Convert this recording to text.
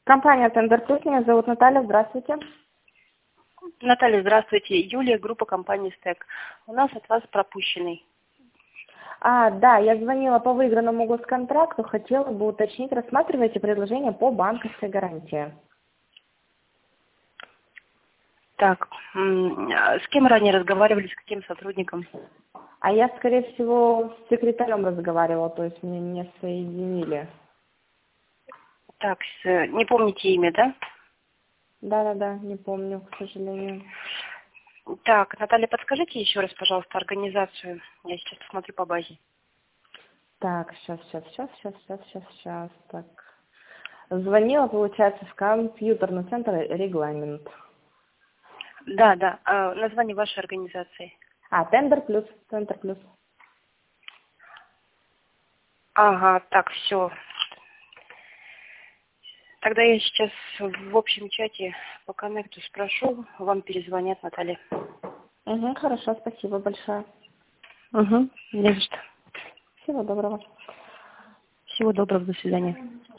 Компания Тендер Плюс, меня зовут Наталья, здравствуйте. Наталья, здравствуйте. Юлия, группа компании СТЭК. У нас от вас пропущенный. Да, я звонила по выигранному госконтракту, хотела бы уточнить, рассматриваете предложение по банковской гарантии. Так, с кем ранее разговаривали, с каким сотрудником? А я, скорее всего, с секретарем разговаривала, то есть мне не соединили. Так, не помните имя, да? Да, не помню, к сожалению. Так, Наталья, подскажите еще раз, пожалуйста, организацию. Я сейчас посмотрю по базе. Так, сейчас. Так. Звонила, получается, в компьютерный центр «Регламент». Да, название вашей организации. Тендер Плюс, Тендер Плюс. Ага, так, все. Тогда я сейчас в общем чате по коннекту спрошу, вам перезвонят, Наталья. Хорошо, спасибо большое. Угу, не за что. Всего доброго. Всего доброго, до свидания.